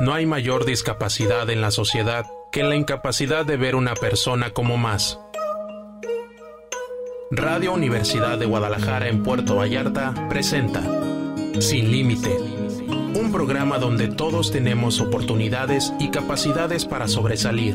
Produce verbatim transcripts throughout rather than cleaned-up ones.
No hay mayor discapacidad en la sociedad que la incapacidad de ver una persona como más. Radio Universidad de Guadalajara en Puerto Vallarta presenta Sin Límite, un programa donde todos tenemos oportunidades y capacidades para sobresalir.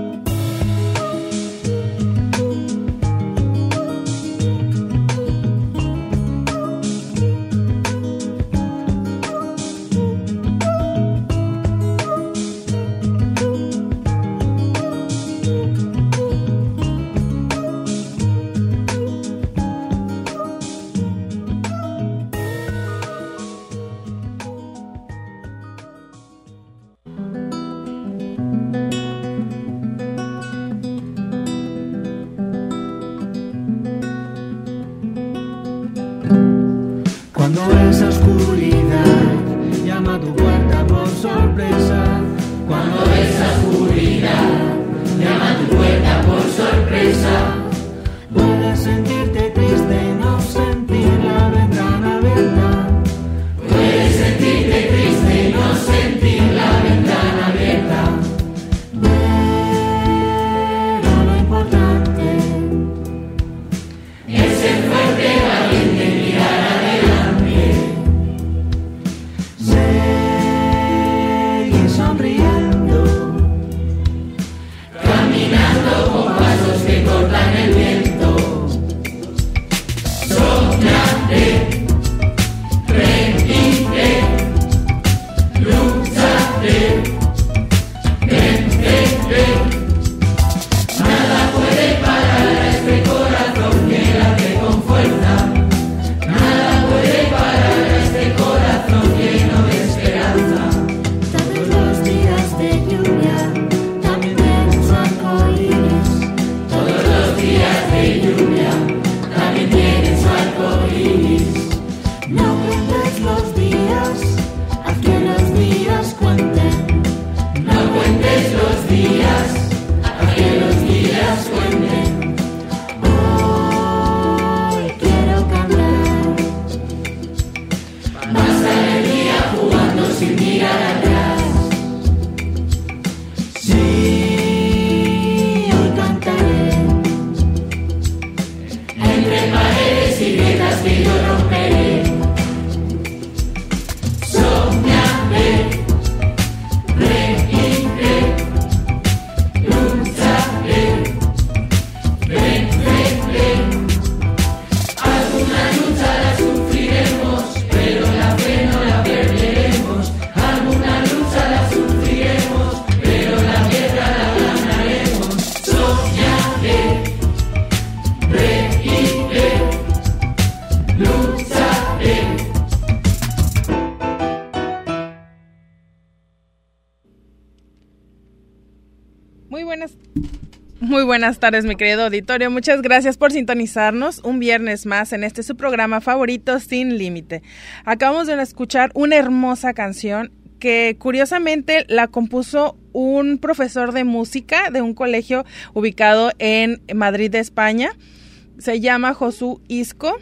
Buenas tardes, mi querido auditorio. Muchas gracias por sintonizarnos un viernes más en este su programa favorito, Sin Límite. Acabamos de escuchar una hermosa canción que curiosamente la compuso un profesor de música de un colegio ubicado en Madrid, España. Se llama Josu Isco.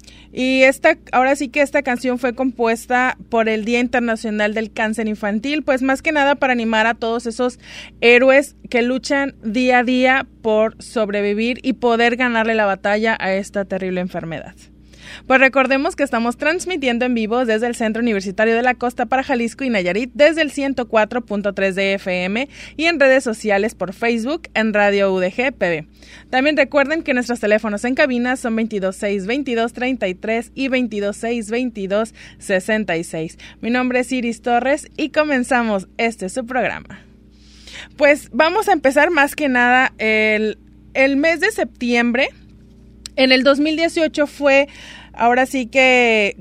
Y esta, ahora sí que esta canción fue compuesta por el Día Internacional del Cáncer Infantil, pues más que nada para animar a todos esos héroes que luchan día a día por sobrevivir y poder ganarle la batalla a esta terrible enfermedad. Pues recordemos que estamos transmitiendo en vivo desde el Centro Universitario de la Costa para Jalisco y Nayarit desde el ciento cuatro punto tres de F M y en redes sociales por Facebook en Radio U D G P B. También recuerden que nuestros teléfonos en cabina son veintidós seis veintidós treinta y tres y veintidós seis veintidós sesenta y seis. Mi nombre es Iris Torres y comenzamos este su programa. Pues vamos a empezar más que nada el, el mes de septiembre. En el dos mil dieciocho fue ahora sí que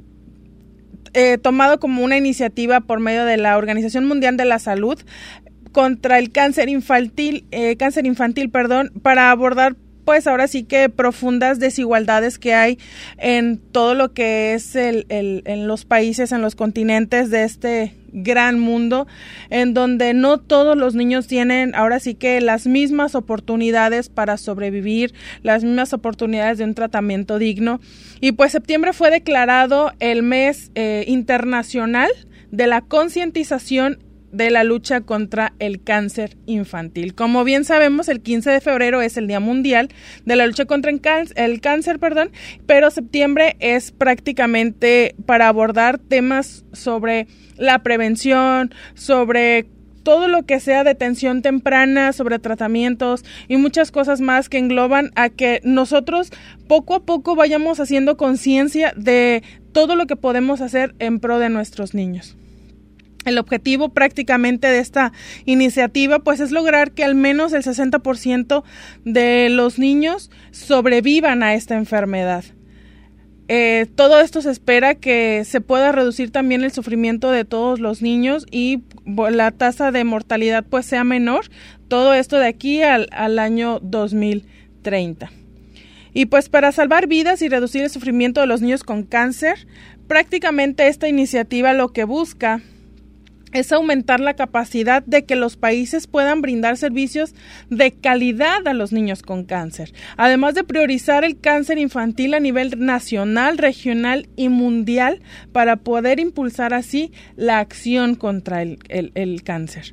eh, tomado como una iniciativa por medio de la Organización Mundial de la Salud contra el cáncer infantil, eh, cáncer infantil, perdón, para abordar pues ahora sí que profundas desigualdades que hay en todo lo que es el, el, en los países, en los continentes de este gran mundo, en donde no todos los niños tienen ahora sí que las mismas oportunidades para sobrevivir, las mismas oportunidades de un tratamiento digno. Y pues septiembre fue declarado el mes eh, internacional de la concientización de la lucha contra el cáncer infantil. Como bien sabemos, el quince de febrero es el Día Mundial de la lucha contra el cáncer, el cáncer, perdón, pero septiembre es prácticamente para abordar temas sobre la prevención, sobre todo lo que sea detención temprana, sobre tratamientos y muchas cosas más que engloban a que nosotros poco a poco vayamos haciendo conciencia de todo lo que podemos hacer en pro de nuestros niños. El objetivo prácticamente de esta iniciativa pues es lograr que al menos el sesenta por ciento de los niños sobrevivan a esta enfermedad. Eh, todo esto se espera que se pueda reducir también el sufrimiento de todos los niños y la tasa de mortalidad pues sea menor. Todo esto de aquí al, al año dos mil treinta. Y pues para salvar vidas y reducir el sufrimiento de los niños con cáncer, prácticamente esta iniciativa lo que busca es aumentar la capacidad de que los países puedan brindar servicios de calidad a los niños con cáncer, además de priorizar el cáncer infantil a nivel nacional, regional y mundial para poder impulsar así la acción contra el, el, el cáncer.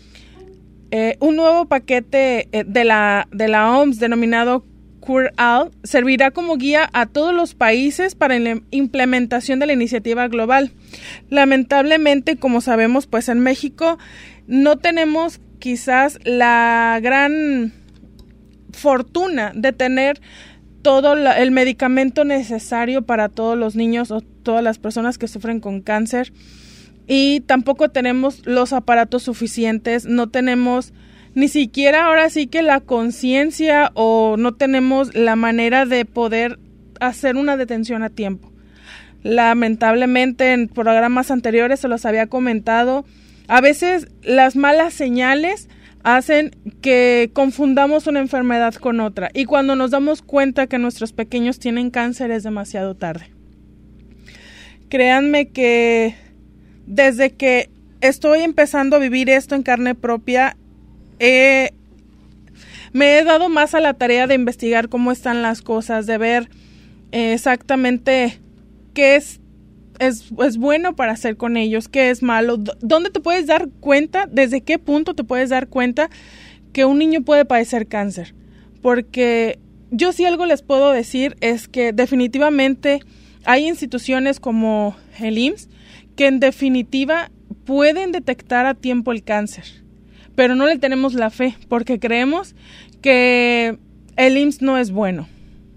Eh, un nuevo paquete eh, de la, de la O M S denominado Cure-All servirá como guía a todos los países para la implementación de la iniciativa global. Lamentablemente, como sabemos, pues en México no tenemos quizás la gran fortuna de tener todo la, el medicamento necesario para todos los niños o todas las personas que sufren con cáncer, y tampoco tenemos los aparatos suficientes, no tenemos ni siquiera ahora sí que la conciencia o no tenemos la manera de poder hacer una detención a tiempo. Lamentablemente en programas anteriores se los había comentado, a veces las malas señales hacen que confundamos una enfermedad con otra y cuando nos damos cuenta que nuestros pequeños tienen cáncer es demasiado tarde. Créanme que desde que estoy empezando a vivir esto en carne propia, Eh, me he dado más a la tarea de investigar cómo están las cosas, de ver eh, exactamente qué es, es, es bueno para hacer con ellos, qué es malo, d- dónde te puedes dar cuenta, desde qué punto te puedes dar cuenta que un niño puede padecer cáncer. Porque yo sí algo les puedo decir es que definitivamente hay instituciones como el I M S S que en definitiva pueden detectar a tiempo el cáncer. Pero no le tenemos la fe porque creemos que el I M S S no es bueno.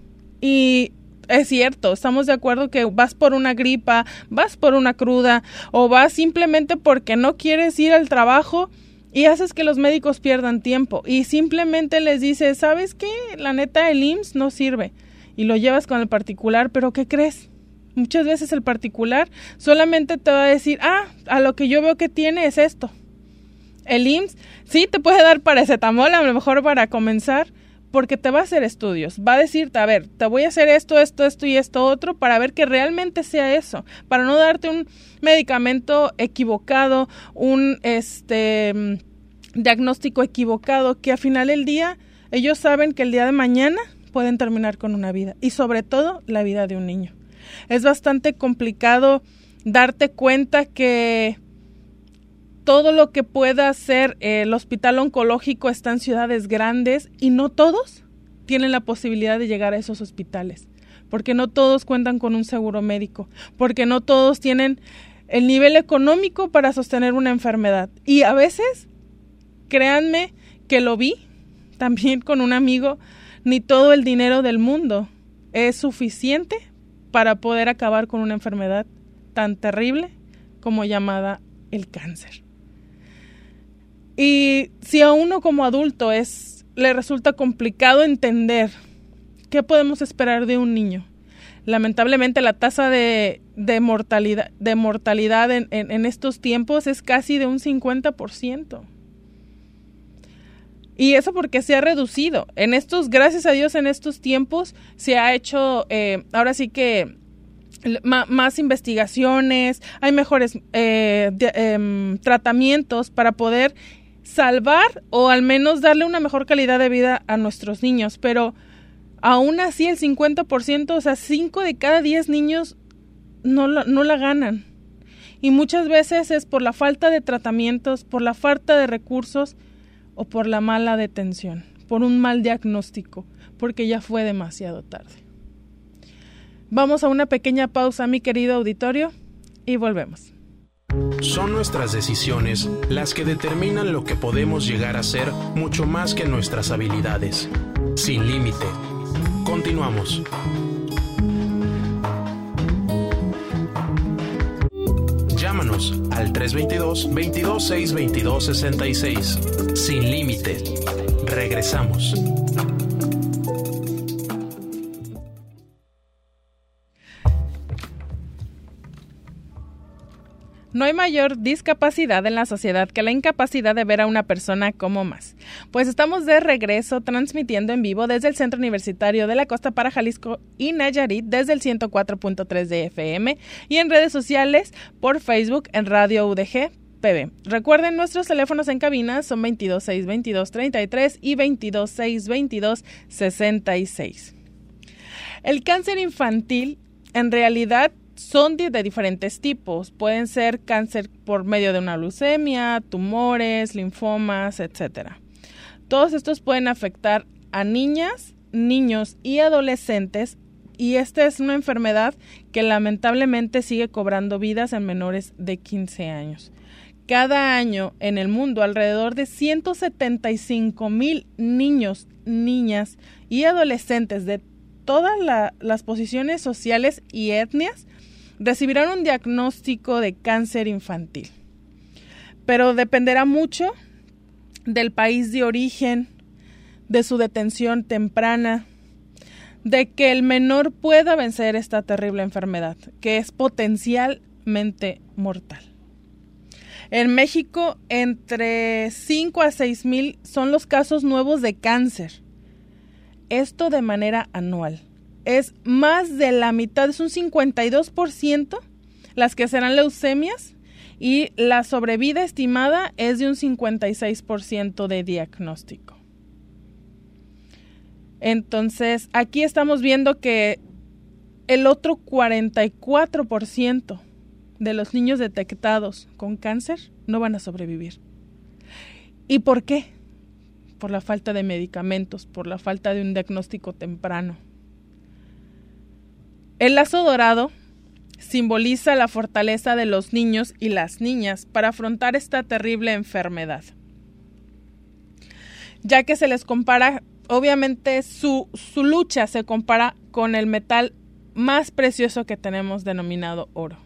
Y es cierto, estamos de acuerdo que vas por una gripa, vas por una cruda o vas simplemente porque no quieres ir al trabajo y haces que los médicos pierdan tiempo y simplemente les dices, ¿sabes qué? La neta el I M S S no sirve y lo llevas con el particular, pero ¿qué crees? Muchas veces el particular solamente te va a decir, ah, a lo que yo veo que tiene es esto. El I M S S sí te puede dar paracetamol, a lo mejor para comenzar, porque te va a hacer estudios. Va a decirte, a ver, te voy a hacer esto, esto, esto y esto otro para ver que realmente sea eso, para no darte un medicamento equivocado, un este diagnóstico equivocado, que al final del día ellos saben que el día de mañana pueden terminar con una vida y sobre todo la vida de un niño. Es bastante complicado darte cuenta que todo lo que pueda hacer eh, el hospital oncológico está en ciudades grandes y no todos tienen la posibilidad de llegar a esos hospitales, porque no todos cuentan con un seguro médico, porque no todos tienen el nivel económico para sostener una enfermedad. Y a veces, créanme que lo vi también con un amigo, ni todo el dinero del mundo es suficiente para poder acabar con una enfermedad tan terrible como llamada el cáncer. Y si a uno como adulto es, le resulta complicado entender qué podemos esperar de un niño, lamentablemente la tasa de, de mortalidad, de mortalidad en, en, en estos tiempos es casi de un cincuenta por ciento. Y eso porque se ha reducido. En estos, gracias a Dios, en estos tiempos se ha hecho, eh, ahora sí que m- más investigaciones, hay mejores eh, de, eh, tratamientos para poder salvar o al menos darle una mejor calidad de vida a nuestros niños, pero aún así el cincuenta por ciento, o sea, cinco de cada diez niños no la, no la ganan. Y muchas veces es por la falta de tratamientos, por la falta de recursos o por la mala detención, por un mal diagnóstico, porque ya fue demasiado tarde. Vamos a una pequeña pausa, mi querido auditorio, y volvemos. Son nuestras decisiones las que determinan lo que podemos llegar a ser mucho más que nuestras habilidades. Sin límite. Continuamos. Llámanos al tres dos dos, veintidós seis veintidós sesenta y seis. Sin límite. Regresamos. No hay mayor discapacidad en la sociedad que la incapacidad de ver a una persona como más. Pues estamos de regreso transmitiendo en vivo desde el Centro Universitario de la Costa para Jalisco y Nayarit desde el ciento cuatro punto tres de F M y en redes sociales por Facebook en Radio U D G P B. Recuerden, nuestros teléfonos en cabina son veintidós seis veintidós treinta y tres y veintidós seis veintidós sesenta y seis. El cáncer infantil en realidad son de, de diferentes tipos. Pueden ser cáncer por medio de una leucemia, tumores, linfomas, etcétera. Todos estos pueden afectar a niñas, niños y adolescentes, y esta es una enfermedad que lamentablemente sigue cobrando vidas en menores de quince años. Cada año en el mundo, alrededor de ciento setenta y cinco mil niños, niñas y adolescentes de todas la, las posiciones sociales y etnias recibirán un diagnóstico de cáncer infantil. Pero dependerá mucho del país de origen, de su detención temprana, de que el menor pueda vencer esta terrible enfermedad, que es potencialmente mortal. En México, entre cinco a seis mil son los casos nuevos de cáncer. Esto de manera anual. Es más de la mitad, es un cincuenta y dos por ciento las que serán leucemias y la sobrevida estimada es de un cincuenta y seis por ciento de diagnóstico. Entonces, aquí estamos viendo que el otro cuarenta y cuatro por ciento de los niños detectados con cáncer no van a sobrevivir. ¿Y por qué? Por la falta de medicamentos, por la falta de un diagnóstico temprano. El lazo dorado simboliza la fortaleza de los niños y las niñas para afrontar esta terrible enfermedad, ya que se les compara, obviamente su, su lucha se compara con el metal más precioso que tenemos, denominado oro.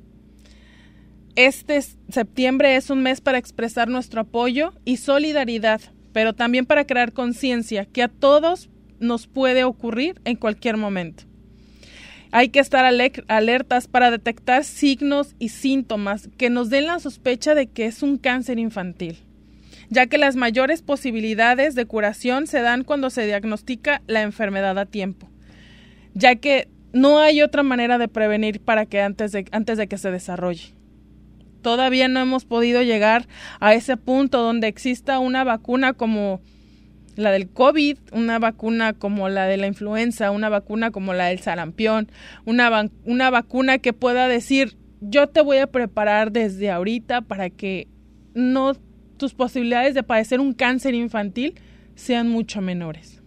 Este septiembre es un mes para expresar nuestro apoyo y solidaridad, pero también para crear conciencia que a todos nos puede ocurrir en cualquier momento. Hay que estar alertas para detectar signos y síntomas que nos den la sospecha de que es un cáncer infantil, ya que las mayores posibilidades de curación se dan cuando se diagnostica la enfermedad a tiempo, ya que no hay otra manera de prevenir para que antes de, antes de que se desarrolle. Todavía no hemos podido llegar a ese punto donde exista una vacuna como la del COVID, una vacuna como la de la influenza, una vacuna como la del sarampión, una, va- una vacuna que pueda decir, yo te voy a preparar desde ahorita para que no tus posibilidades de padecer un cáncer infantil sean mucho menores.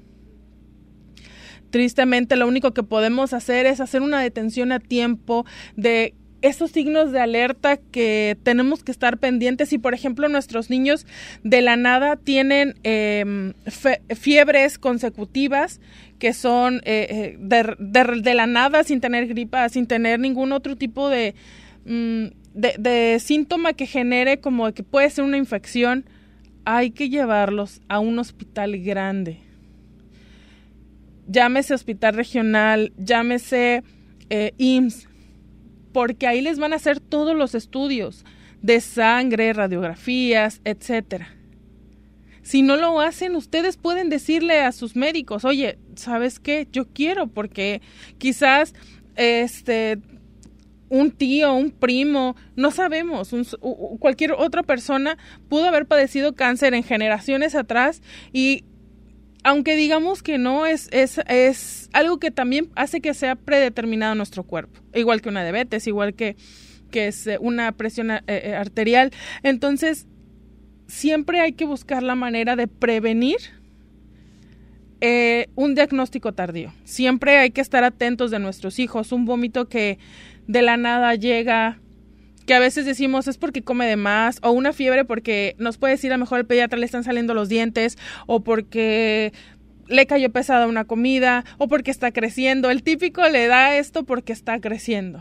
Tristemente, lo único que podemos hacer es hacer una detención a tiempo de esos signos de alerta que tenemos que estar pendientes. Si, por ejemplo, nuestros niños de la nada tienen eh, fe, fiebres consecutivas que son eh, de, de, de la nada, sin tener gripa, sin tener ningún otro tipo de, mm, de, de síntoma que genere como que puede ser una infección, hay que llevarlos a un hospital grande. Llámese hospital regional, llámese eh, I M S S, porque ahí les van a hacer todos los estudios de sangre, radiografías, etcétera. Si no lo hacen, ustedes pueden decirle a sus médicos, oye, ¿sabes qué? Yo quiero, porque quizás este un tío, un primo, no sabemos, un, cualquier otra persona pudo haber padecido cáncer en generaciones atrás y aunque digamos que no, es, es, es algo que también hace que sea predeterminado nuestro cuerpo, igual que una diabetes, igual que, que es una presión eh, arterial. Entonces, siempre hay que buscar la manera de prevenir eh, un diagnóstico tardío. Siempre hay que estar atentos de nuestros hijos. Un vómito que de la nada llega, que a veces decimos es porque come de más, o una fiebre porque nos puede decir a lo mejor el pediatra le están saliendo los dientes, o porque le cayó pesada una comida, o porque está creciendo. El típico le da esto porque está creciendo.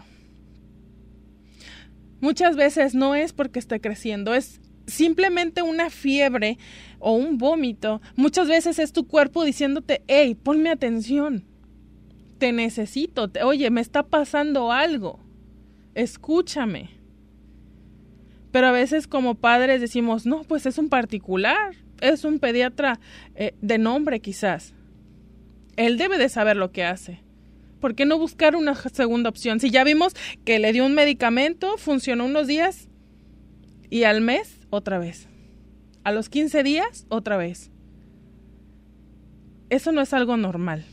Muchas veces no es porque esté creciendo, es simplemente una fiebre o un vómito. Muchas veces es tu cuerpo diciéndote, hey, ponme atención, te necesito, te, oye, me está pasando algo, escúchame. Pero a veces como padres decimos, no, pues es un particular, es un pediatra eh, de nombre quizás. Él debe de saber lo que hace. ¿Por qué no buscar una segunda opción? Si ya vimos que le dio un medicamento, funcionó unos días y al mes otra vez. A los quince días otra vez. Eso no es algo normal.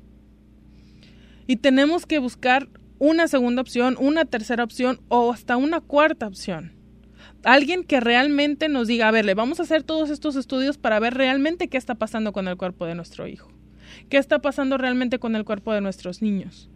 Y tenemos que buscar una segunda opción, una tercera opción o hasta una cuarta opción. Alguien que realmente nos diga, a ver, le vamos a hacer todos estos estudios para ver realmente qué está pasando con el cuerpo de nuestro hijo. ¿Qué está pasando realmente con el cuerpo de nuestros niños?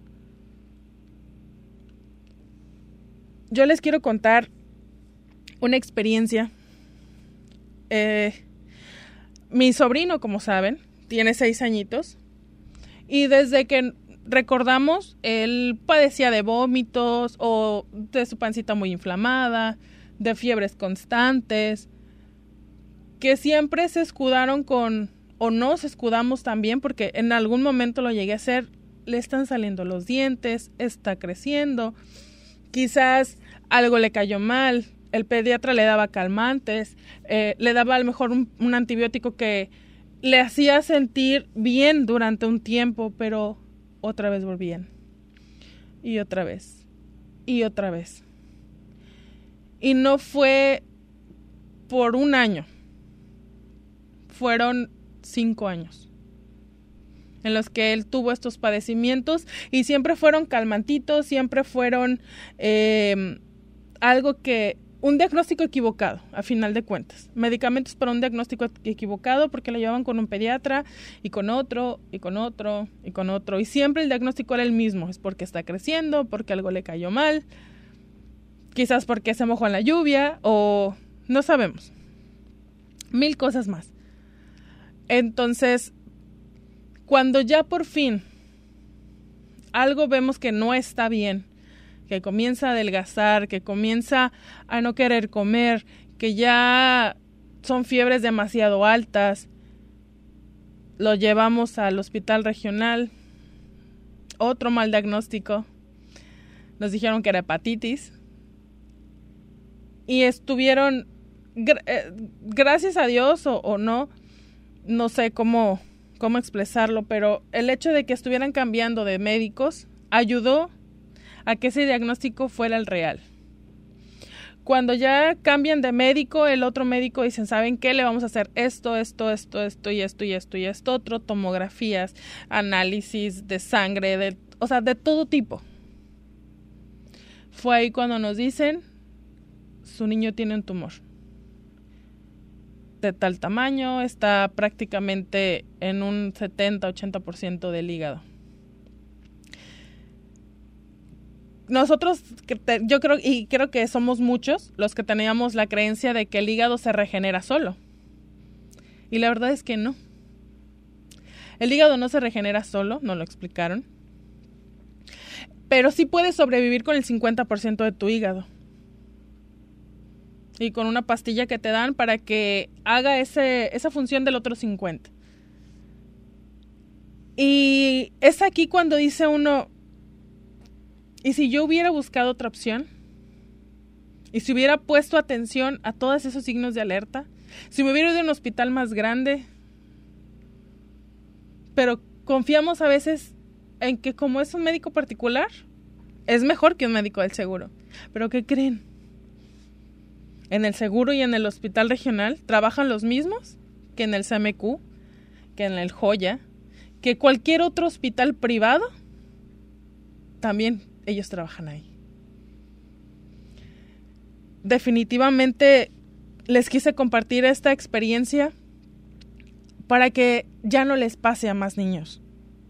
Yo les quiero contar una experiencia. Eh, mi sobrino, como saben, tiene seis añitos y desde que recordamos, él padecía de vómitos o de su pancita muy inflamada, de fiebres constantes, que siempre se escudaron con, o nos escudamos también, porque en algún momento lo llegué a hacer, le están saliendo los dientes, está creciendo, quizás algo le cayó mal, el pediatra le daba calmantes, eh, le daba a lo mejor un, un antibiótico que le hacía sentir bien durante un tiempo, pero otra vez volvían, y otra vez, y otra vez. Y no fue por un año, fueron cinco años en los que él tuvo estos padecimientos y siempre fueron calmantitos, siempre fueron eh, algo que, un diagnóstico equivocado, a final de cuentas. Medicamentos para un diagnóstico equivocado porque lo llevaban con un pediatra y con otro, y con otro, y con otro. Y siempre el diagnóstico era el mismo, es porque está creciendo, porque algo le cayó mal, quizás porque se mojó en la lluvia o no sabemos. Mil cosas más. Entonces, cuando ya por fin algo vemos que no está bien, que comienza a adelgazar, que comienza a no querer comer, que ya son fiebres demasiado altas, lo llevamos al hospital regional, otro mal diagnóstico, nos dijeron que era hepatitis y estuvieron, gra- eh, gracias a Dios o, o no, no sé cómo, cómo expresarlo, pero el hecho de que estuvieran cambiando de médicos ayudó a que ese diagnóstico fuera el real. Cuando ya cambian de médico, el otro médico dicen, ¿saben qué? Le vamos a hacer esto, esto, esto, esto y esto y esto y esto, otro, tomografías, análisis de sangre, de, o sea, de todo tipo. Fue ahí cuando nos dicen, su niño tiene un tumor de tal tamaño, está prácticamente en un setenta a ochenta por ciento del hígado. Nosotros, yo creo, y creo que somos muchos los que teníamos la creencia de que el hígado se regenera solo. Y la verdad es que no. El hígado no se regenera solo, nos lo explicaron. Pero sí puedes sobrevivir con el cincuenta por ciento de tu hígado. Y con una pastilla que te dan para que haga ese, esa función del otro cincuenta. Y es aquí cuando dice uno, ¿y si yo hubiera buscado otra opción? ¿Y si hubiera puesto atención a todos esos signos de alerta? ¿Si me hubiera ido a un hospital más grande? Pero confiamos a veces en que como es un médico particular, es mejor que un médico del seguro. ¿Pero qué creen? En el seguro y en el hospital regional trabajan los mismos que en el C M Q, que en el Joya, que cualquier otro hospital privado. También ellos trabajan ahí. definitivamente les quise compartir esta experiencia para que ya no les pase a más niños.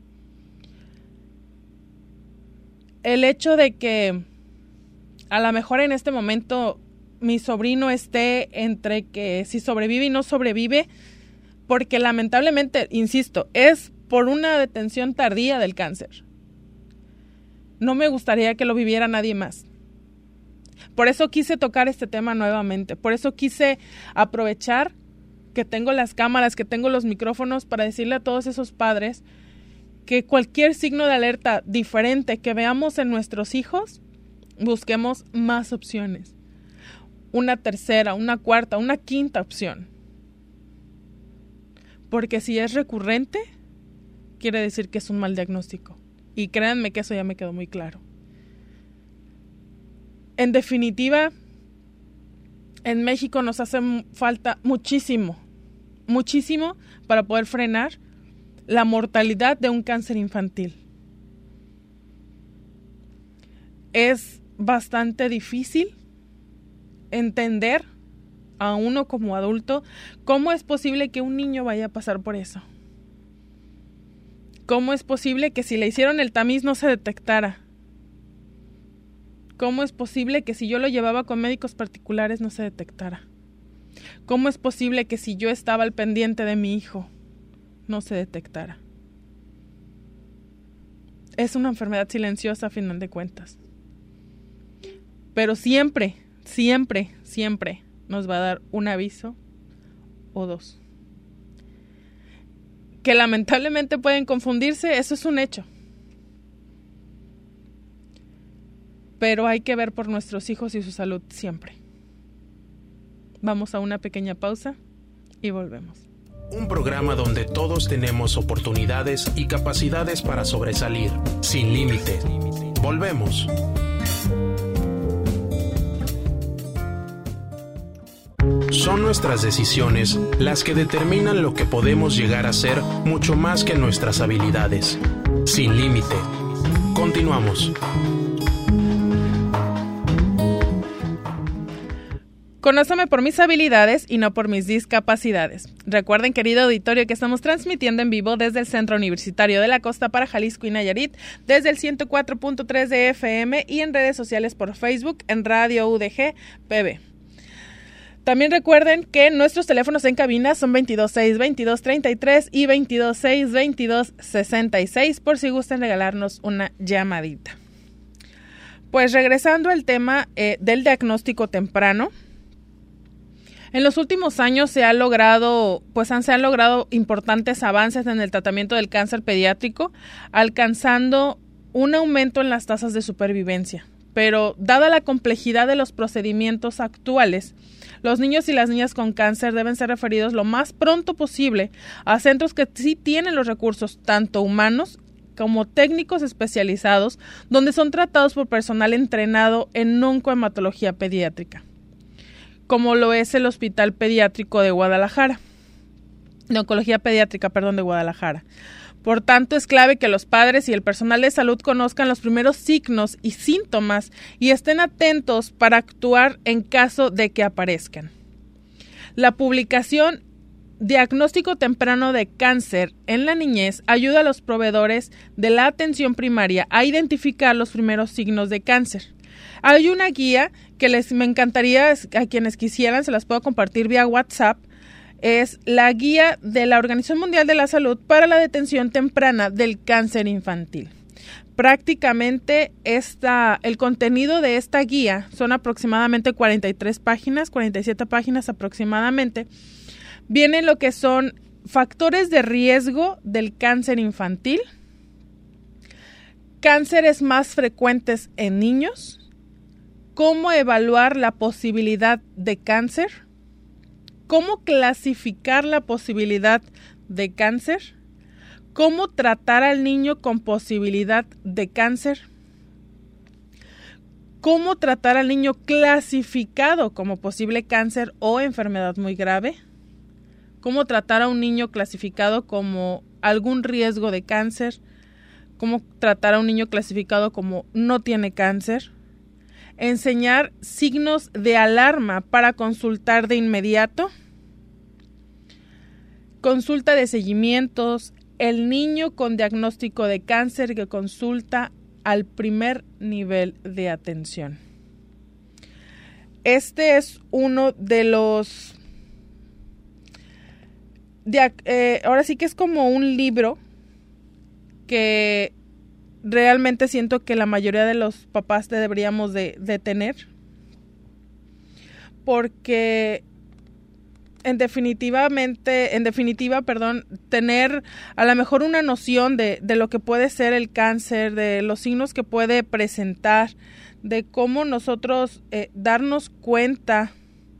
El hecho de que a lo mejor en este momento mi sobrino esté entre que si sobrevive y no sobrevive, porque lamentablemente, insisto, es por una detención tardía del cáncer. No me gustaría que lo viviera nadie más. Por eso quise tocar este tema nuevamente. Por eso quise aprovechar que tengo las cámaras, que tengo los micrófonos para decirle a todos esos padres que cualquier signo de alerta diferente que veamos en nuestros hijos, busquemos más opciones. Una tercera, una cuarta, una quinta opción. Porque si es recurrente, quiere decir que es un mal diagnóstico. Y créanme que eso ya me quedó muy claro. En definitiva, en México nos hace falta muchísimo, muchísimo para poder frenar la mortalidad de un cáncer infantil. Es bastante difícil entender a uno como adulto cómo es posible que un niño vaya a pasar por eso. ¿Cómo es posible que si le hicieron el tamiz no se detectara? ¿Cómo es posible que si yo lo llevaba con médicos particulares no se detectara? ¿Cómo es posible que si yo estaba al pendiente de mi hijo no se detectara? Es una enfermedad silenciosa a final de cuentas. Pero siempre, siempre, siempre nos va a dar un aviso o dos. Que lamentablemente pueden confundirse, eso es un hecho. Pero hay que ver por nuestros hijos y su salud siempre. Vamos a una pequeña pausa y volvemos. Un programa donde todos tenemos oportunidades y capacidades para sobresalir, sin límite. Volvemos. Son nuestras decisiones las que determinan lo que podemos llegar a ser mucho más que nuestras habilidades. Sin límite. Continuamos. Conóceme por mis habilidades y no por mis discapacidades. Recuerden, querido auditorio, que estamos transmitiendo en vivo desde el Centro Universitario de la Costa para Jalisco y Nayarit, desde el ciento cuatro punto tres de F M y en redes sociales por Facebook en Radio U D G P B. También recuerden que nuestros teléfonos en cabina son veintidós seis veintidós treinta y tres y veintidós seis veintidós sesenta y seis por si gustan regalarnos una llamadita. Pues regresando al tema eh, del diagnóstico temprano. En los últimos años se ha logrado, pues han, se han logrado importantes avances en el tratamiento del cáncer pediátrico, alcanzando un aumento en las tasas de supervivencia. Pero dada la complejidad de los procedimientos actuales, los niños y las niñas con cáncer deben ser referidos lo más pronto posible a centros que sí tienen los recursos, tanto humanos como técnicos especializados, donde son tratados por personal entrenado en oncohematología pediátrica, como lo es el Hospital Pediátrico de Guadalajara, de Oncología Pediátrica, perdón, de Guadalajara. Por tanto, es clave que los padres y el personal de salud conozcan los primeros signos y síntomas y estén atentos para actuar en caso de que aparezcan. La publicación Diagnóstico temprano de cáncer en la niñez ayuda a los proveedores de la atención primaria a identificar los primeros signos de cáncer. Hay una guía que les me encantaría a quienes quisieran, se las puedo compartir vía WhatsApp. Es la guía de la Organización Mundial de la Salud para la detención temprana del cáncer infantil. Prácticamente esta, el contenido de esta guía son aproximadamente cuarenta y tres páginas, cuarenta y siete páginas aproximadamente. Vienen lo que son factores de riesgo del cáncer infantil, cánceres más frecuentes en niños, cómo evaluar la posibilidad de cáncer, cómo clasificar la posibilidad de cáncer, cómo tratar al niño con posibilidad de cáncer, cómo tratar al niño clasificado como posible cáncer o enfermedad muy grave, cómo tratar a un niño clasificado como algún riesgo de cáncer, cómo tratar a un niño clasificado como no tiene cáncer. enseñar signos de alarma para consultar de inmediato, consulta de seguimientos, el niño con diagnóstico de cáncer que consulta al primer nivel de atención. Este es uno de los... De, eh, ahora sí que es como un libro que realmente siento que la mayoría de los papás deberíamos de, de tener, porque en definitivamente, en definitiva, perdón, tener a lo mejor una noción de, de lo que puede ser el cáncer, de los signos que puede presentar, de cómo nosotros eh, darnos cuenta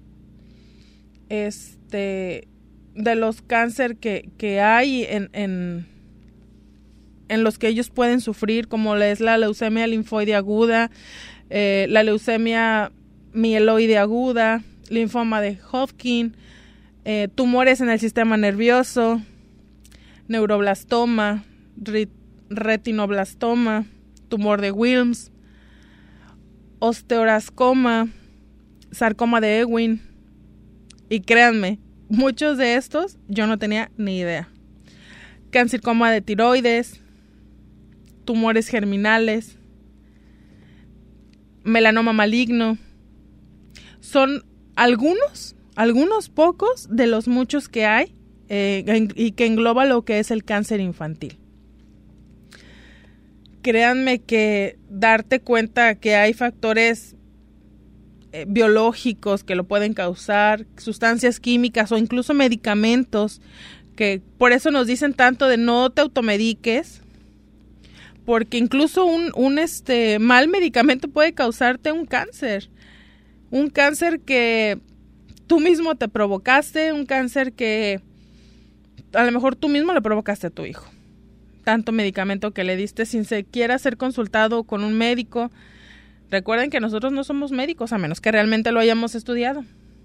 este de los cáncer que, que hay en, en, en los que ellos pueden sufrir, como es la leucemia linfoide aguda, eh, la leucemia mieloide aguda, linfoma de Hodgkin, eh, tumores en el sistema nervioso, neuroblastoma, rit- retinoblastoma, tumor de Wilms, osteosarcoma, sarcoma de Ewing. Y créanme, muchos de estos yo no tenía ni idea. Cancircoma de tiroides, tumores germinales, melanoma maligno. Son algunos, algunos pocos de los muchos que hay eh, en, y que engloba lo que es el cáncer infantil. Créanme que darte cuenta que hay factores eh, biológicos que lo pueden causar, sustancias químicas o incluso medicamentos, que por eso nos dicen tanto de no te automediques, porque incluso un, un este mal medicamento puede causarte un cáncer, un cáncer que tú mismo te provocaste, un cáncer que a lo mejor tú mismo le provocaste a tu hijo. Tanto medicamento que le diste sin siquiera ser consultado con un médico. Recuerden que nosotros no somos médicos a menos que realmente lo hayamos estudiado.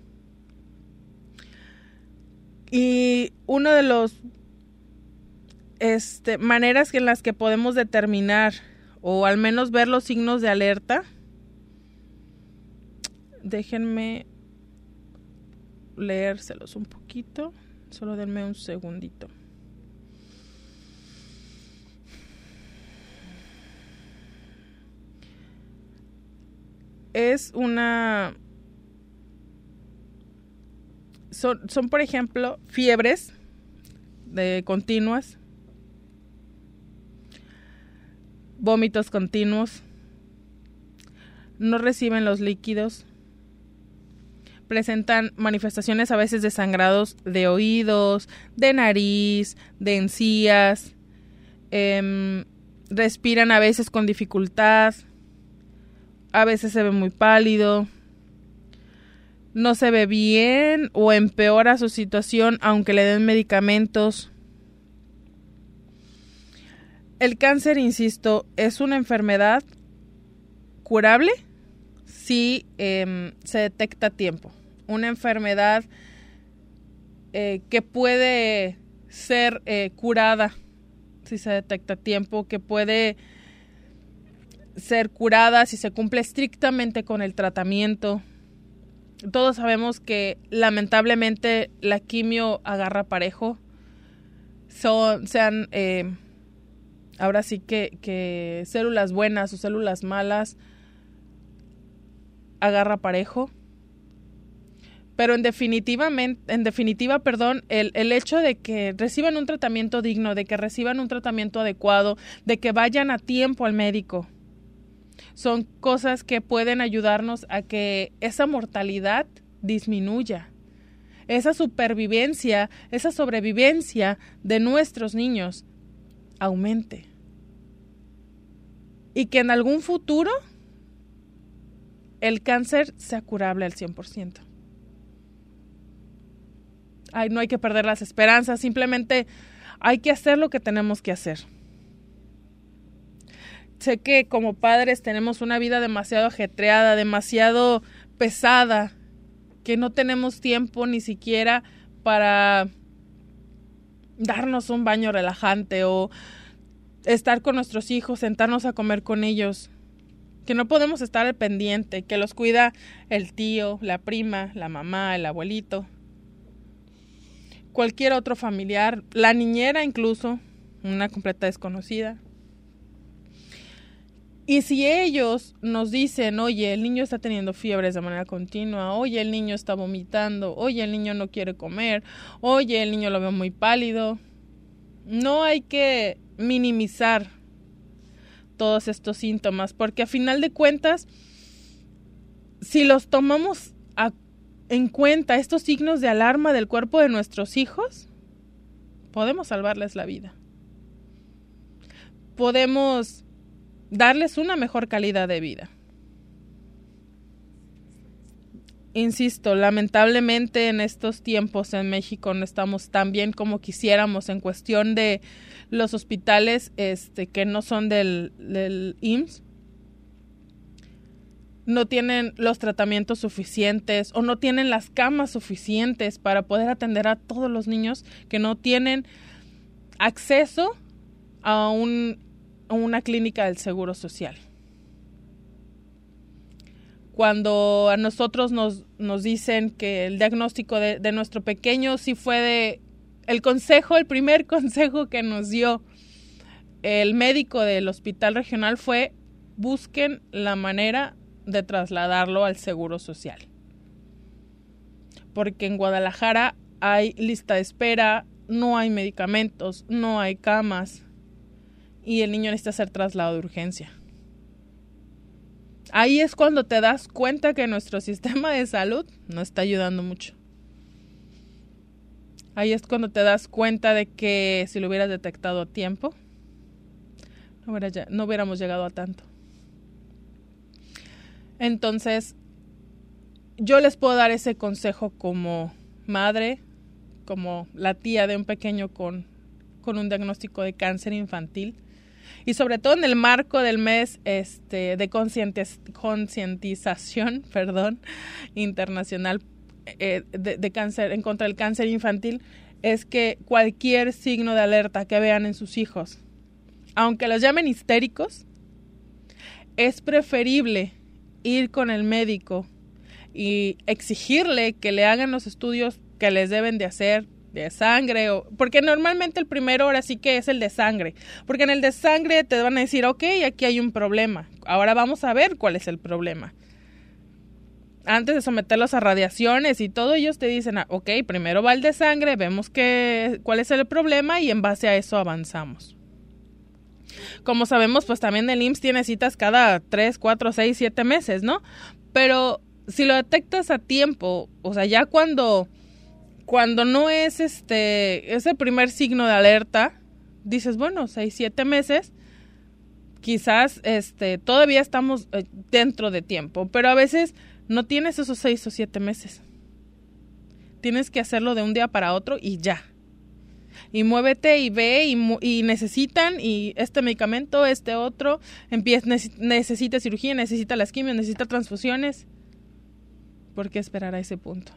Y una de las este, maneras en las que podemos determinar o al menos ver los signos de alerta, déjenme leérselos un poquito, solo denme un segundito. Es una... Son, son, por ejemplo, fiebres de continuas, vómitos continuos, no reciben los líquidos, presentan manifestaciones a veces de sangrados de oídos, de nariz, de encías, eh, respiran a veces con dificultad, a veces se ve muy pálido, no se ve bien o empeora su situación aunque le den medicamentos. El cáncer, insisto, es una enfermedad curable si eh, se detecta a tiempo. Una enfermedad eh, que puede ser eh, curada si se detecta a tiempo, que puede ser curada si se cumple estrictamente con el tratamiento. Todos sabemos que lamentablemente la quimio agarra parejo. Son, sean eh, ahora sí que, que células buenas o células malas, agarra parejo. Pero en definitivamente, en definitiva, perdón, el, el hecho de que reciban un tratamiento digno, de que reciban un tratamiento adecuado, de que vayan a tiempo al médico, son cosas que pueden ayudarnos a que esa mortalidad disminuya, esa supervivencia, esa sobrevivencia de nuestros niños aumente. Y que en algún futuro el cáncer sea curable al cien por ciento. Ay, no hay que perder las esperanzas, simplemente hay que hacer lo que tenemos que hacer. Sé que como padres tenemos una vida demasiado ajetreada, demasiado pesada, que no tenemos tiempo ni siquiera para darnos un baño relajante o estar con nuestros hijos, sentarnos a comer con ellos. que no podemos estar al pendiente, que los cuida el tío, la prima, la mamá, el abuelito, cualquier otro familiar, la niñera incluso, una completa desconocida. Y si ellos nos dicen, oye, el niño está teniendo fiebres de manera continua, oye, el niño está vomitando, oye, el niño no quiere comer, oye, el niño lo veo muy pálido, no hay que minimizar todos estos síntomas, porque a final de cuentas, si los tomamos a, en cuenta, estos signos de alarma del cuerpo de nuestros hijos, podemos salvarles la vida. Podemos darles una mejor calidad de vida. Insisto, lamentablemente en estos tiempos en México no estamos tan bien como quisiéramos en cuestión de los hospitales este, que no son del, del I M S S. No tienen los tratamientos suficientes o no tienen las camas suficientes para poder atender a todos los niños que no tienen acceso a, un, a una clínica del Seguro Social. Cuando a nosotros nos, nos dicen que el diagnóstico de, de nuestro pequeño sí fue de el consejo, el primer consejo que nos dio el médico del hospital regional fue busquen la manera de trasladarlo al Seguro Social. Porque en Guadalajara hay lista de espera, no hay medicamentos, no hay camas y el niño necesita ser trasladado de urgencia. Ahí es cuando te das cuenta que nuestro sistema de salud no está ayudando mucho. Ahí es cuando te das cuenta de que si lo hubieras detectado a tiempo, no, hubiera, no hubiéramos llegado a tanto. Entonces, yo les puedo dar ese consejo como madre, como la tía de un pequeño con, con un diagnóstico de cáncer infantil. Y sobre todo en el marco del mes este, de concientiz- concientización perdón, internacional eh, de, de cáncer, en contra del cáncer infantil, es que cualquier signo de alerta que vean en sus hijos, aunque los llamen histéricos, es preferible ir con el médico y exigirle que le hagan los estudios que les deben de hacer, de sangre, o porque normalmente el primero ahora sí que es el de sangre, porque en el de sangre te van a decir, ok, aquí hay un problema, ahora vamos a ver cuál es el problema. Antes de someterlos a radiaciones y todo, ellos te dicen, ah, ok, primero va el de sangre, vemos que, cuál es el problema y en base a eso avanzamos. Como sabemos, pues también el I M S S tiene citas cada tres, cuatro, seis, siete meses, ¿no? Pero si lo detectas a tiempo, o sea, ya cuando... Cuando no es este ese primer signo de alerta, dices, bueno, seis, siete meses, quizás este todavía estamos dentro de tiempo, pero a veces no tienes esos seis o siete meses. Tienes que hacerlo de un día para otro y ya. Y muévete y ve y, y necesitan y este medicamento, este otro, empieza, necesita cirugía, necesita las quimios, necesita transfusiones. ¿Por qué esperar a ese punto?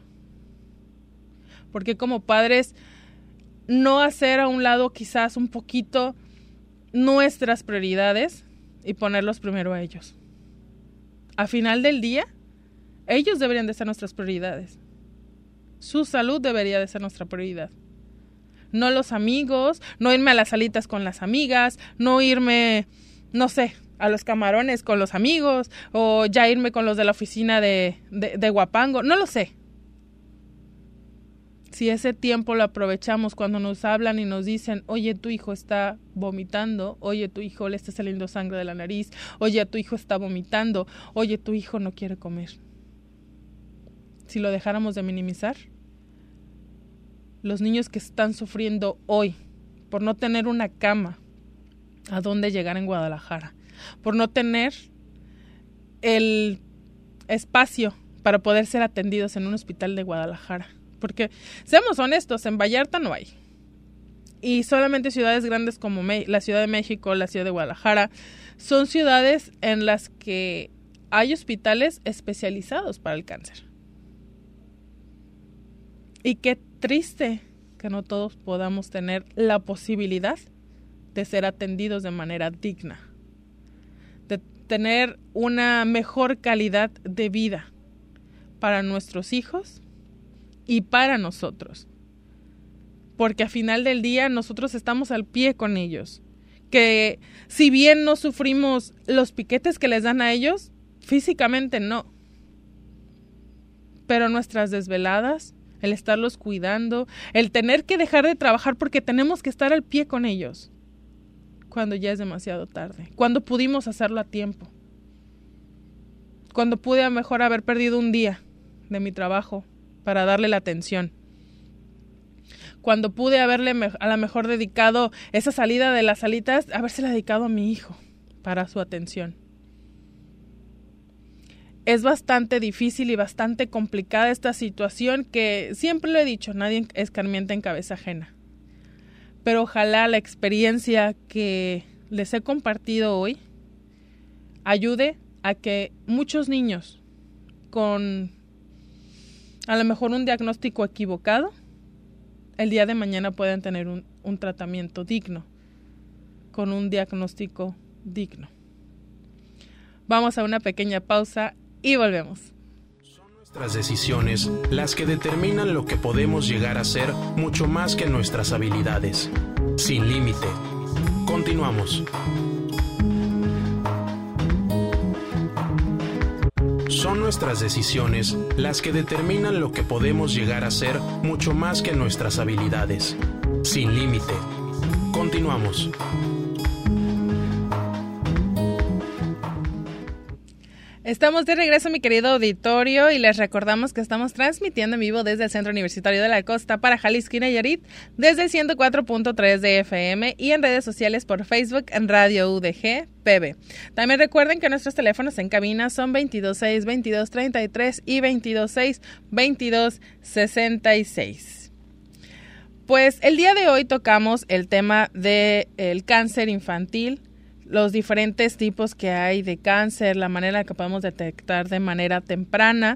Porque como padres, no hacer a un lado quizás un poquito nuestras prioridades y ponerlos primero a ellos. A final del día, ellos deberían de ser nuestras prioridades. Su salud debería de ser nuestra prioridad. No los amigos, no irme a las salitas con las amigas, no irme, no sé, a los camarones con los amigos, o ya irme con los de la oficina de, de, de Huapango, no lo sé. Si ese tiempo lo aprovechamos cuando nos hablan y nos dicen, oye, tu hijo está vomitando, oye, tu hijo le está saliendo sangre de la nariz, oye, tu hijo está vomitando, oye, tu hijo no quiere comer. Si lo dejáramos de minimizar, los niños que están sufriendo hoy por no tener una cama a dónde llegar en Guadalajara, por no tener el espacio para poder ser atendidos en un hospital de Guadalajara. Porque, seamos honestos, en Vallarta no hay. Y solamente ciudades grandes como Me- la Ciudad de México, la Ciudad de Guadalajara, son ciudades en las que hay hospitales especializados para el cáncer. Y qué triste que no todos podamos tener la posibilidad de ser atendidos de manera digna, de tener una mejor calidad de vida para nuestros hijos y para nosotros. Porque al final del día nosotros estamos al pie con ellos. Que si bien no sufrimos los piquetes que les dan a ellos, físicamente no. Pero nuestras desveladas, el estarlos cuidando, el tener que dejar de trabajar porque tenemos que estar al pie con ellos cuando ya es demasiado tarde, cuando pudimos hacerlo a tiempo, cuando pude a lo mejor haber perdido un día de mi trabajo para darle la atención, cuando pude haberle a lo mejor dedicado esa salida de las alitas, habérsela dedicado a mi hijo para su atención. Es bastante difícil y bastante complicada esta situación que siempre lo he dicho, nadie escarmienta en cabeza ajena. Pero ojalá la experiencia que les he compartido hoy ayude a que muchos niños con a lo mejor un diagnóstico equivocado, el día de mañana puedan tener un, un tratamiento digno, con un diagnóstico digno. Vamos a una pequeña pausa y volvemos. Son nuestras decisiones las que determinan lo que podemos llegar a ser mucho más que nuestras habilidades. Sin límite. Continuamos. Son nuestras decisiones las que determinan lo que podemos llegar a ser mucho más que nuestras habilidades. Sin límite. Continuamos. Estamos de regreso, mi querido auditorio, y les recordamos que estamos transmitiendo en vivo desde el Centro Universitario de la Costa para Jalisco y Nayarit, desde el ciento cuatro punto tres de F M y en redes sociales por Facebook en Radio U D G P B. También recuerden que nuestros teléfonos en cabina son veintidós seis, veintidós treinta y tres y veintidós seis, veintidós sesenta y seis. Pues el día de hoy tocamos el tema del cáncer infantil, los diferentes tipos que hay de cáncer, la manera que podemos detectar de manera temprana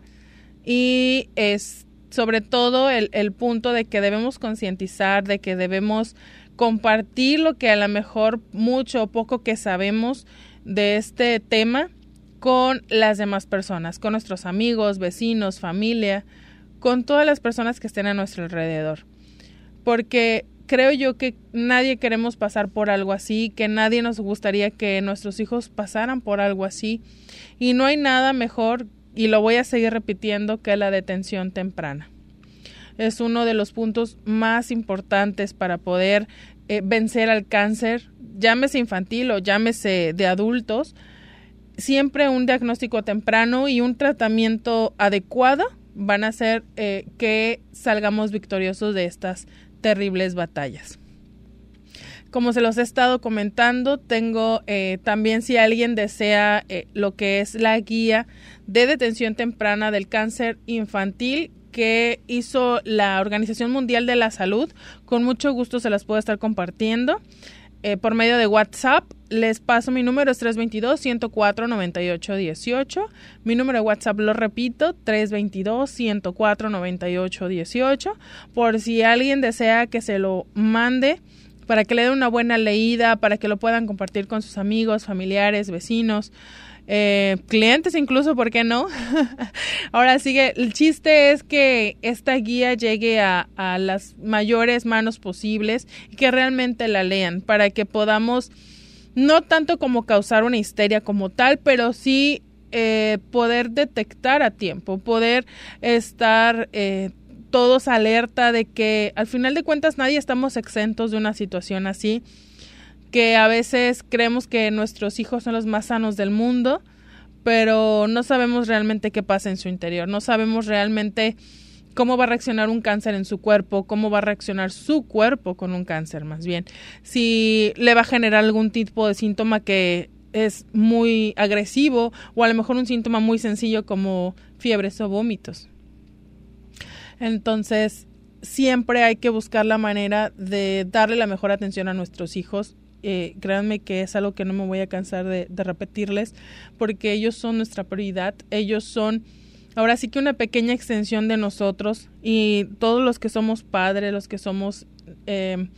y es sobre todo el, el punto de que debemos concientizar, de que debemos compartir lo que a lo mejor mucho o poco que sabemos de este tema con las demás personas, con nuestros amigos, vecinos, familia, con todas las personas que estén a nuestro alrededor. Porque creo yo que nadie queremos pasar por algo así, que nadie nos gustaría que nuestros hijos pasaran por algo así. Y no hay nada mejor, y lo voy a seguir repitiendo, que la detención temprana. Es uno de los puntos más importantes para poder eh, vencer al cáncer, llámese infantil o llámese de adultos. Siempre un diagnóstico temprano y un tratamiento adecuado van a hacer eh, que salgamos victoriosos de estas terribles batallas. Como se los he estado comentando, tengo eh, también, si alguien desea eh, lo que es la guía de detención temprana del cáncer infantil que hizo la Organización Mundial de la Salud, con mucho gusto se las puedo estar compartiendo eh, por medio de WhatsApp. Les paso mi número, es tres dos dos, uno cero cuatro, nueve ocho uno ocho. Mi número de WhatsApp, lo repito, tres dos dos, uno cero cuatro, nueve ocho uno ocho. Por si alguien desea que se lo mande, para que le den una buena leída, para que lo puedan compartir con sus amigos, familiares, vecinos, eh, clientes incluso, ¿por qué no? Ahora sigue, el chiste es que esta guía llegue a, a las mayores manos posibles y que realmente la lean, para que podamos no tanto como causar una histeria como tal, pero sí eh, poder detectar a tiempo, poder estar eh, todos alerta de que al final de cuentas nadie estamos exentos de una situación así, que a veces creemos que nuestros hijos son los más sanos del mundo, pero no sabemos realmente qué pasa en su interior, no sabemos realmente cómo va a reaccionar un cáncer en su cuerpo, cómo va a reaccionar su cuerpo con un cáncer más bien, si le va a generar algún tipo de síntoma que es muy agresivo o a lo mejor un síntoma muy sencillo como fiebres o vómitos. Entonces, siempre hay que buscar la manera de darle la mejor atención a nuestros hijos. Eh, créanme que es algo que no me voy a cansar de, de repetirles, porque ellos son nuestra prioridad, ellos son ahora sí que una pequeña extensión de nosotros, y todos los que somos padres, los que somos eh,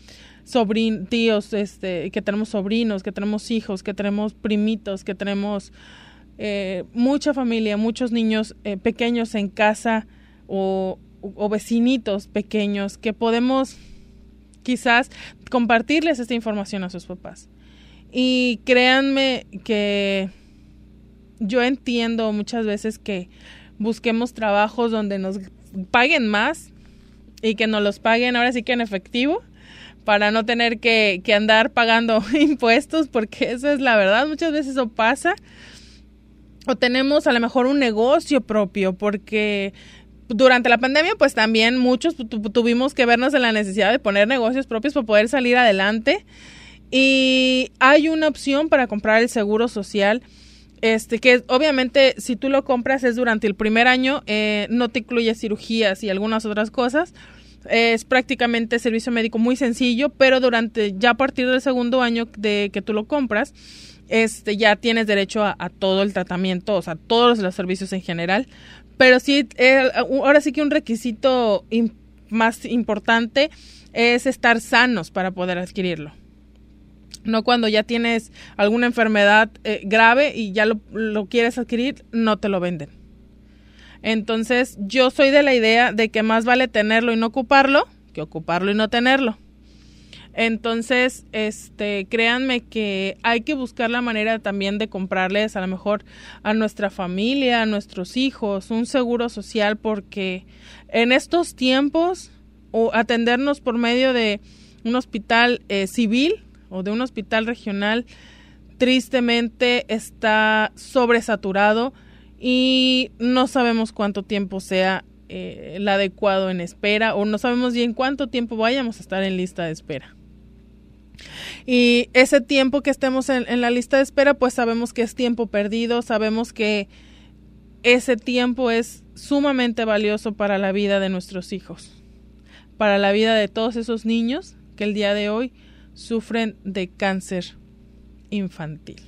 sobrin- tíos, este, que tenemos sobrinos, que tenemos hijos, que tenemos primitos, que tenemos eh, mucha familia, muchos niños eh, pequeños en casa o, o vecinitos pequeños, que podemos quizás compartirles esta información a sus papás. Y créanme que yo entiendo muchas veces que busquemos trabajos donde nos paguen más y que nos los paguen ahora sí que en efectivo, para no tener que, que andar pagando impuestos, porque eso es la verdad, muchas veces eso pasa. O tenemos a lo mejor un negocio propio, porque durante la pandemia pues también muchos tu- tuvimos que vernos en la necesidad de poner negocios propios para poder salir adelante. Y hay una opción para comprar el seguro social, este que obviamente si tú lo compras es durante el primer año, eh, no te incluye cirugías y algunas otras cosas. Es prácticamente servicio médico muy sencillo, pero durante ya a partir del segundo año de que tú lo compras, este ya tienes derecho a, a todo el tratamiento, o sea, todos los servicios en general. Pero sí, eh, ahora sí que un requisito in, más importante es estar sanos para poder adquirirlo. No cuando ya tienes alguna enfermedad eh, grave y ya lo, lo quieres adquirir, no te lo venden. Entonces, yo soy de la idea de que más vale tenerlo y no ocuparlo que ocuparlo y no tenerlo. Entonces, este, créanme que hay que buscar la manera también de comprarles a lo mejor a nuestra familia, a nuestros hijos, un seguro social, porque en estos tiempos, o atendernos por medio de un hospital eh, civil o de un hospital regional, tristemente está sobresaturado y no sabemos cuánto tiempo sea eh, el adecuado en espera, o no sabemos bien cuánto tiempo vayamos a estar en lista de espera. Y ese tiempo que estemos en, en la lista de espera, pues sabemos que es tiempo perdido, sabemos que ese tiempo es sumamente valioso para la vida de nuestros hijos, para la vida de todos esos niños que el día de hoy sufren de cáncer infantil.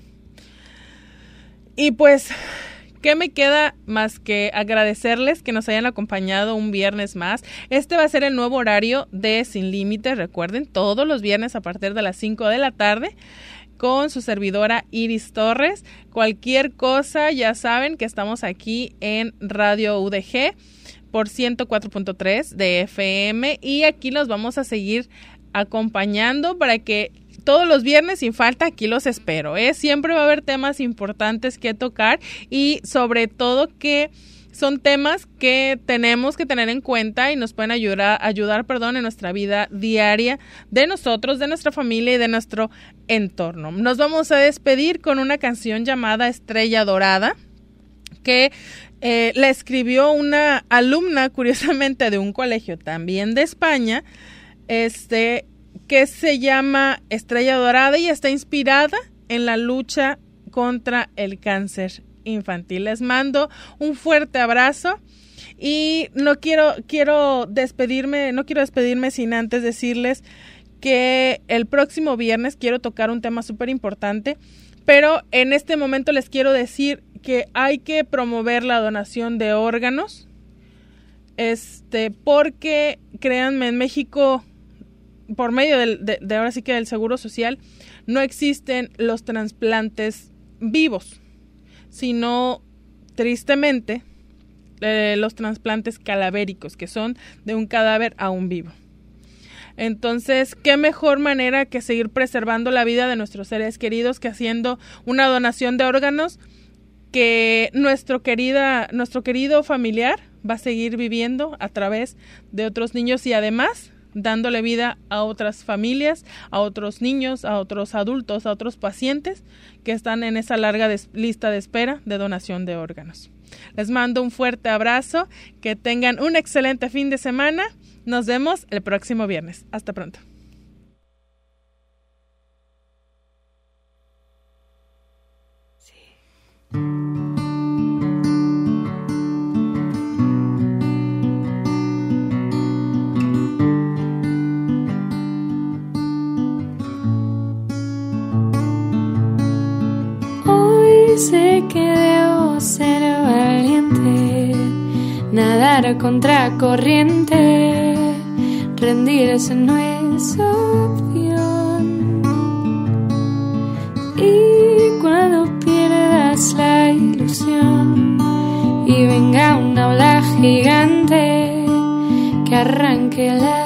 Y pues, ¿qué me queda más que agradecerles que nos hayan acompañado un viernes más? Este va a ser el nuevo horario de Sin Límite. Recuerden, todos los viernes a partir de las cinco de la tarde con su servidora Iris Torres. Cualquier cosa, ya saben que estamos aquí en Radio U D G por ciento cuatro punto tres de F M y aquí los vamos a seguir acompañando para que todos los viernes sin falta aquí los espero, ¿eh? Siempre va a haber temas importantes que tocar y sobre todo que son temas que tenemos que tener en cuenta y nos pueden ayudar, ayudar perdón, en nuestra vida diaria de nosotros, de nuestra familia y de nuestro entorno. Nos vamos a despedir con una canción llamada Estrella Dorada, que eh, la escribió una alumna, curiosamente, de un colegio también de España, este que se llama Estrella Dorada y está inspirada en la lucha contra el cáncer infantil. Les mando un fuerte abrazo y no quiero quiero despedirme, no quiero despedirme sin antes decirles que el próximo viernes quiero tocar un tema súper importante, pero en este momento les quiero decir que hay que promover la donación de órganos, este, porque créanme, en México, por medio del, de, de ahora sí que del Seguro Social, no existen los trasplantes vivos, sino tristemente eh, los trasplantes cadavéricos, que son de un cadáver a un vivo. Entonces, qué mejor manera que seguir preservando la vida de nuestros seres queridos que haciendo una donación de órganos que nuestro querida, nuestro querido familiar va a seguir viviendo a través de otros niños y además dándole vida a otras familias, a otros niños, a otros adultos, a otros pacientes que están en esa larga des- lista de espera de donación de órganos. Les mando un fuerte abrazo, que tengan un excelente fin de semana. Nos vemos el próximo viernes. Hasta pronto. Sí. Sé que debo ser valiente, nadar contra corriente, rendirse no es opción. Y cuando pierdas la ilusión y venga una ola gigante que arranque la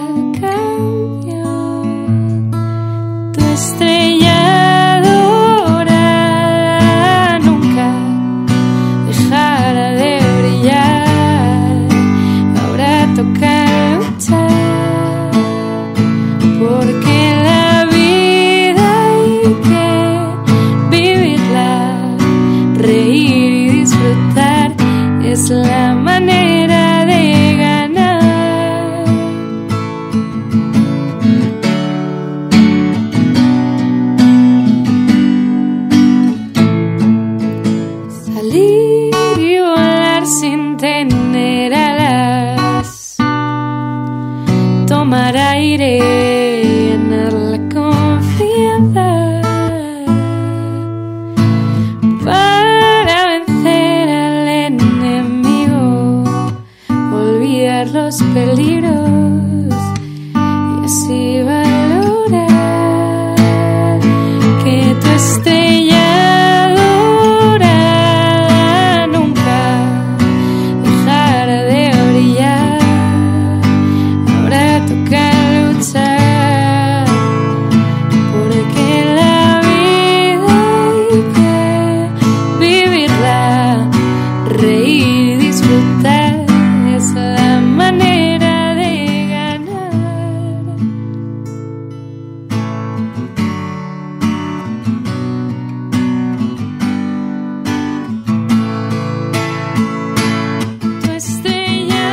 canción, tu estrella dorada nunca dejará de brillar. Ahora toca luchar, porque la vida hay que vivirla, reír y disfrutar es la manera de ganar. Salir y volar sin tener alas, tomar aire y llenar la confianza para vencer al enemigo, olvidar los peligros y así valorar que tu estrella dorada nunca dejará de brillar. Ahora toca luchar, porque la vida hay que vivirla, reír y disfrutar es la manera de ganar. Tu estrella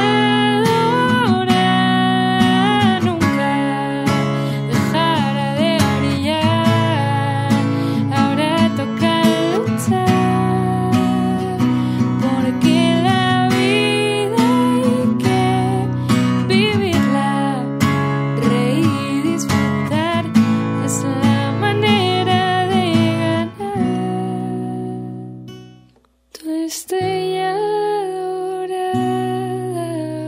dorada nunca dejará de brillar. Ahora toca luchar, porque la vida hay que vivirla, reír y disfrutar es la manera de ganar. Tu estrella dorada.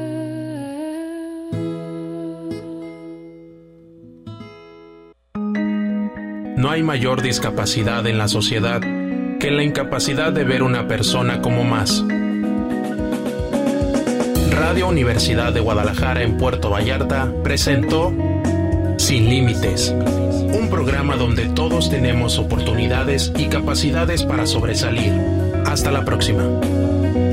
No hay mayor discapacidad en la sociedad que la incapacidad de ver una persona como más. Radio Universidad de Guadalajara en Puerto Vallarta presentó Sin Límites, un programa donde todos tenemos oportunidades y capacidades para sobresalir. Hasta la próxima.